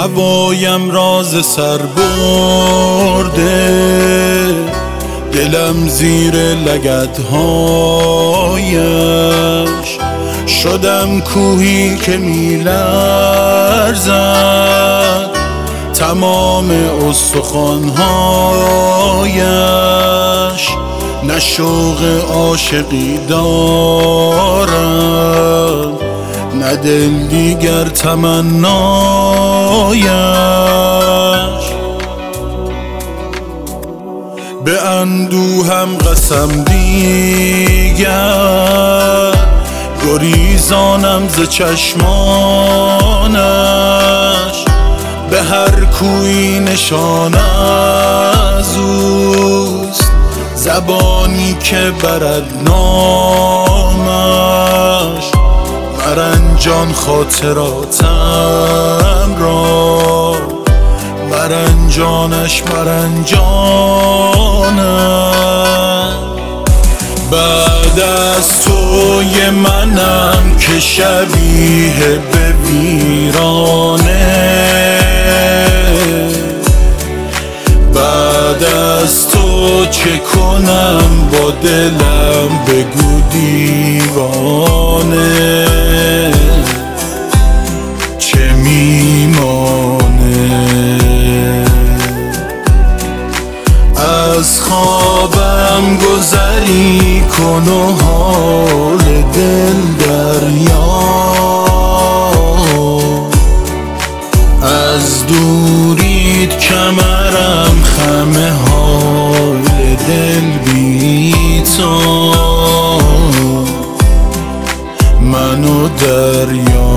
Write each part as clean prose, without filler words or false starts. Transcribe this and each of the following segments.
هوایم راز سر برده، دلم زیر لگدهایش شدم کوهی که میلرزد، تمام استخوانهایش نه شوق عاشقی دارم نه دل دیگر تمنایش. به اندوهم قسم دیگر گریزانم ز چشمانش، به هر کوی نشان از اوست، زبانی که برد نامش. مرنجان خاطراتم را، مرنجانش مرنجانم. بعد از توی منم که شبیه به ویرانه، بعد از تو چه کنم با دلم بگو دیوانه، چه میمانه. از خوابم گذری کن و حال دل دریا، از دوریت کمرم خم حال دل بی تو، من و دریا.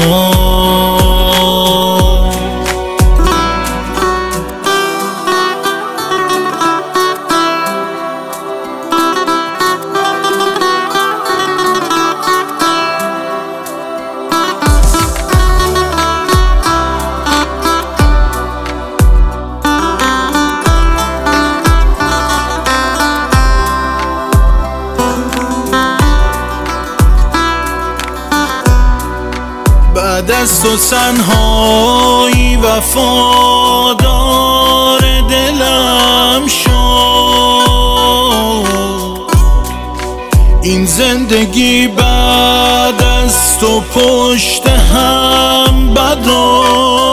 بعد از تو تنهایی وفادار دلم شد، این زندگی بعد از تو پشت هم بد و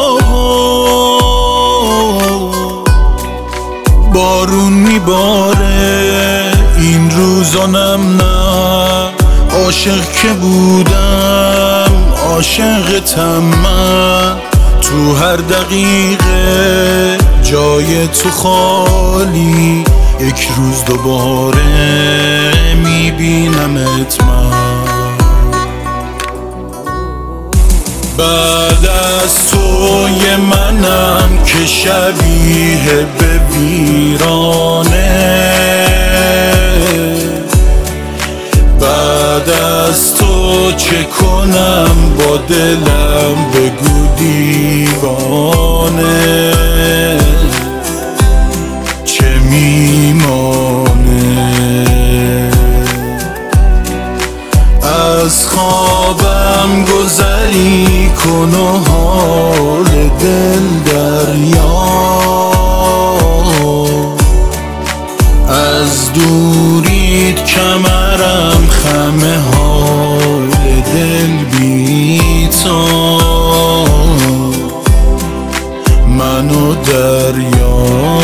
بارون میباره این روزانم، نه عاشق که بودم عاشقتم من. تو هر دقیقه جای تو خالی، یک روز دوباره میبینمت من. بعد از توی منم که شبیه به ویرانه، بعد از تو چه کنم با دلم بگو دیوانه، چه میمانه. از خوابم گذری کن و حال دل دریا، از دوریت کمرم خم حال دل بی تو، من و دریا.